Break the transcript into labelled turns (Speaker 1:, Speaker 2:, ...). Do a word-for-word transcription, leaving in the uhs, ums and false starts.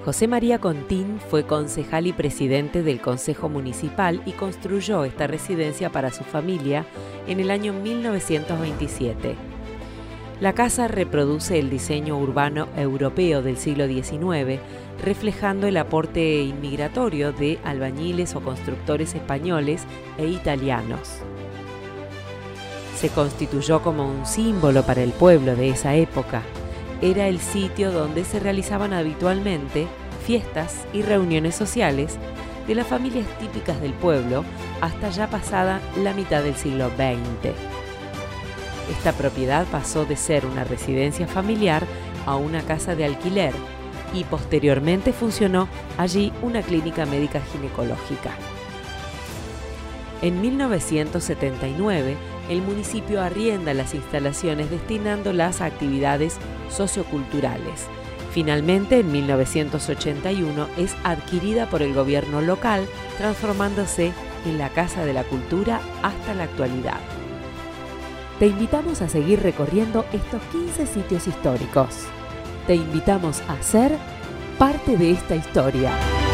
Speaker 1: José María Contín fue concejal y presidente del Consejo Municipal y construyó esta residencia para su familia en el año mil novecientos veintisiete. La casa reproduce el diseño urbano europeo del siglo diecinueve, reflejando el aporte inmigratorio de albañiles o constructores españoles e italianos. Se constituyó como un símbolo para el pueblo de esa época. Era el sitio donde se realizaban habitualmente fiestas y reuniones sociales de las familias típicas del pueblo hasta ya pasada la mitad del siglo veinte. Esta propiedad pasó de ser una residencia familiar a una casa de alquiler y posteriormente funcionó allí una clínica médica ginecológica. En mil novecientos setenta y nueve, el municipio arrienda las instalaciones destinándolas a actividades socioculturales. Finalmente, en mil novecientos ochenta y uno, es adquirida por el gobierno local, transformándose en la Casa de la Cultura hasta la actualidad. Te invitamos a seguir recorriendo estos quince sitios históricos. Te invitamos a ser parte de esta historia.